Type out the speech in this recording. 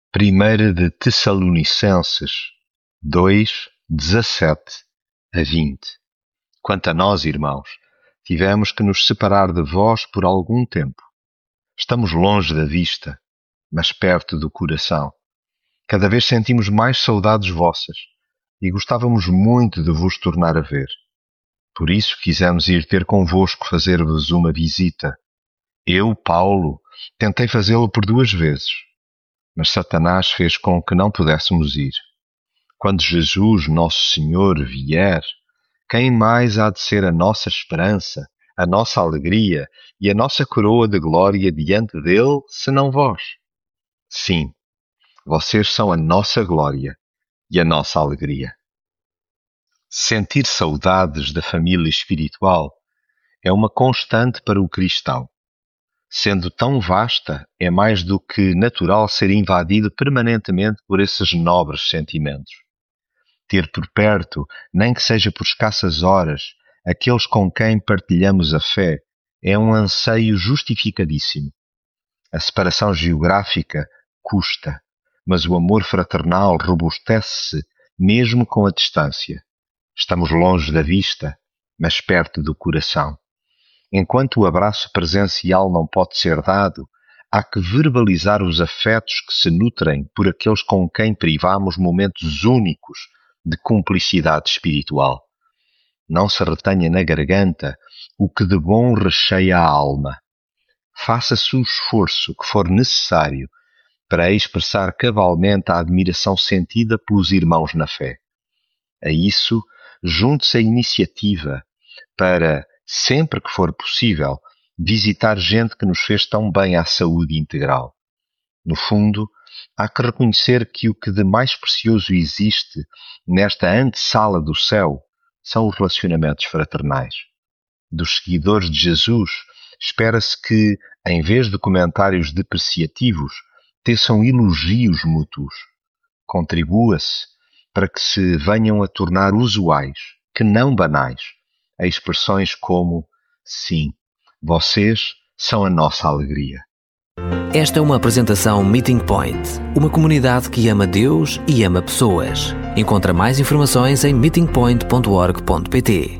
Primeira de Tessalonicenses 2, 17 a 20. Quanto a nós, irmãos, tivemos que nos separar de vós por algum tempo. Estamos longe da vista, mas perto do coração. Cada vez sentimos mais saudades vossas e gostávamos muito de vos tornar a ver. Por isso quisemos ir ter convosco fazer-vos uma visita. Eu, Paulo, tentei fazê-lo por 2 vezes, mas Satanás fez com que não pudéssemos ir. Quando Jesus, nosso Senhor, vier, quem mais há de ser a nossa esperança, a nossa alegria e a nossa coroa de glória diante dele, senão vós? Sim, vocês são a nossa glória e a nossa alegria. Sentir saudades da família espiritual é uma constante para o cristão. Sendo tão vasta, é mais do que natural ser invadido permanentemente por esses nobres sentimentos. Ter por perto, nem que seja por escassas horas, aqueles com quem partilhamos a fé, é um anseio justificadíssimo. A separação geográfica custa, mas o amor fraternal robustece-se mesmo com a distância. Estamos longe da vista, mas perto do coração. Enquanto o abraço presencial não pode ser dado, há que verbalizar os afetos que se nutrem por aqueles com quem privamos momentos únicos de cumplicidade espiritual. Não se retenha na garganta o que de bom recheia a alma. Faça-se o esforço que for necessário para expressar cabalmente a admiração sentida pelos irmãos na fé. A isso, junte-se a iniciativa para, sempre que for possível, visitar gente que nos fez tão bem à saúde integral. No fundo, há que reconhecer que o que de mais precioso existe nesta antessala do céu são os relacionamentos fraternais. Dos seguidores de Jesus, espera-se que, em vez de comentários depreciativos, teçam elogios mútuos. Contribua-se para que se venham a tornar usuais, que não banais, a expressões como: sim, vocês são a nossa alegria. Esta é uma apresentação Meeting Point, uma comunidade que ama Deus e ama pessoas. Encontra mais informações em meetingpoint.org.pt.